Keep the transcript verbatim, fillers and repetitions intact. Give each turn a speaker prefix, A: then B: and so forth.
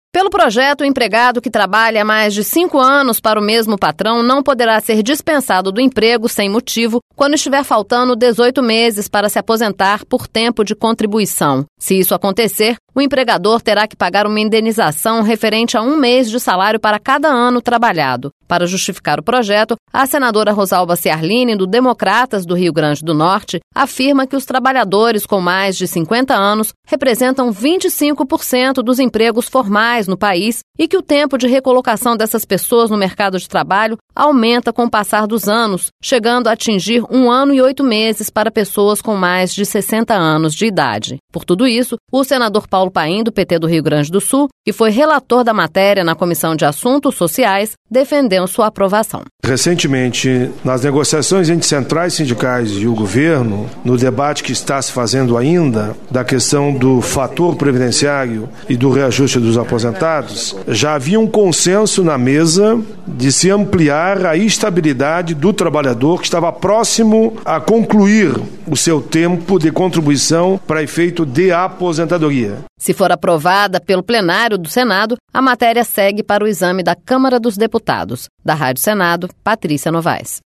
A: Pelo projeto, o empregado que trabalha há mais de cinco anos para o mesmo patrão não poderá ser dispensado do emprego sem motivo quando estiver faltando dezoito meses para se aposentar por tempo de contribuição. Se isso acontecer, o empregador terá que pagar uma indenização referente a um mês de salário para cada ano trabalhado. Para justificar o projeto, a senadora Rosalba Ciarline, do Democratas do Rio Grande do Norte, afirma que os trabalhadores com mais de cinquenta anos representam vinte e cinco por cento dos empregos formais no país e que o tempo de recolocação dessas pessoas no mercado de trabalho aumenta com o passar dos anos, chegando a atingir um ano e oito meses para pessoas com mais de sessenta anos de idade. Por tudo isso, o senador Paulo Paim, do P T do Rio Grande do Sul, que foi relator da matéria na Comissão de Assuntos Sociais, defendeu sua aprovação.
B: Recentemente, nas negociações entre centrais sindicais e o governo, no debate que está se fazendo ainda da questão do fator previdenciário e do reajuste dos aposentados, já havia um consenso na mesa de se ampliar a estabilidade do trabalhador que estava próximo a concluir o seu tempo de contribuição para efeito de aposentadoria.
A: Se for aprovada pelo plenário do Senado, a matéria segue para o exame da Câmara dos Deputados. Da Rádio Senado, Patrícia Novaes.